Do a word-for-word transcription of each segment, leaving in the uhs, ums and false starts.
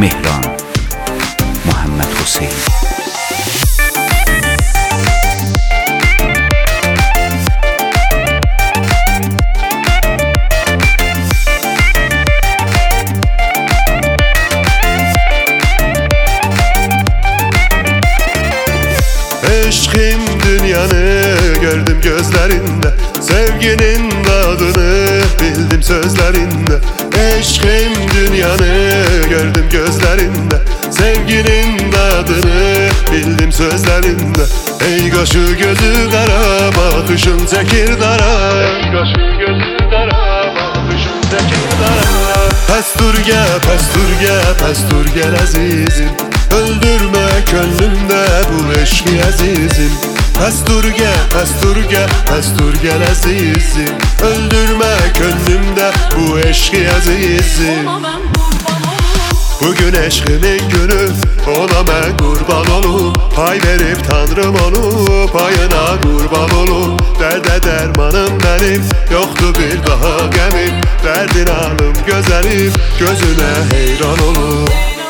Mehran Muhammed Hüseyin. Eşkim dünyanı gördüm gözlerinde, sevginin adını bildim sözlerinde. Eşkim dünyanı gördüm gözlerinde, sevginin adını bildim sözlerinde. Ey kaşı gözü kara, bakışın Tekirdara. Ey kaşı gözü kara, bakışın Tekirdara. Pes dur gel, pes dur gel, pes dur gel azizim. Öldürme gönlümde bu eşki azizim. Pes dur gel, pes dur gel, pes dur gel azizim. Öldürme gönlümde bu eşki azizim. Bugün eşkimin günü, ona ben kurban olum. Pay verip Tanrım onu, payına kurban olum. Derde dermanım benim, yoktu bir daha gemim. Derdin alım gözelim, gözüne heyran olum.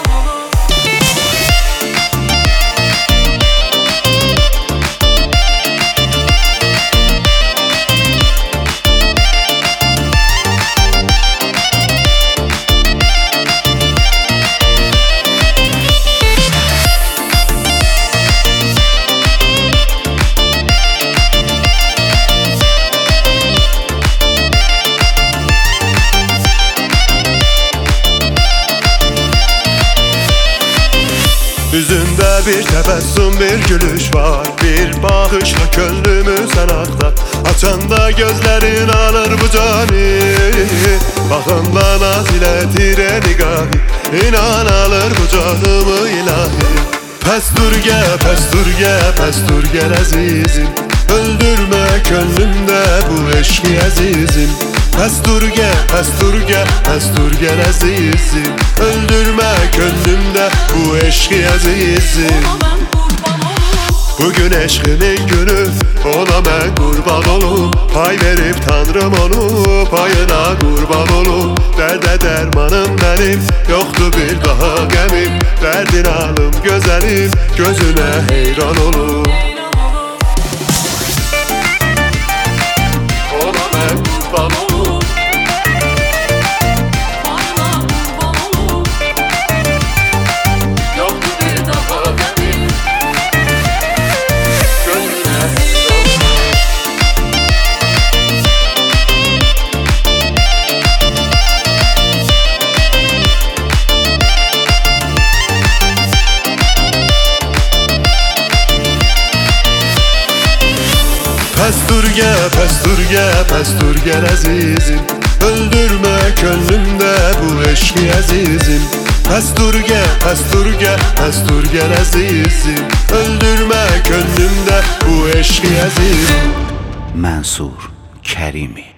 Yüzünde bir tebessüm, bir gülüş var. Bir bakışla gönlümü sen aktar. Açanda gözlerin alır bu cani. Bakımla nazile tire nigahı, İnan alır bu canımı ilahi. Pes dur gel, pes dur gel, pes dur gel azizim. Öldürme gönlümde bu eşki azizim. Pes dur gel, pes dur gel, pes dur gel azizim. Öldürme gönlümde bu eşki azizim. Bugün eşkimin günü, ona ben kurban olum. Pay verip Tanrım onu, payına kurban olum. Derde dermanım benim, yoktu bir daha gemim. Derdin alım gözelim, gözüne heyran olum. Ona ben kurban olum. Pes dur gel, pes dur gel, pes dur gel azizim. Öldürme gönlümde bu eşki azizim. Pes dur gel, pes dur gel, pes dur gel azizim. Öldürme gönlümde bu eşki azizim. Mansur Kərimi.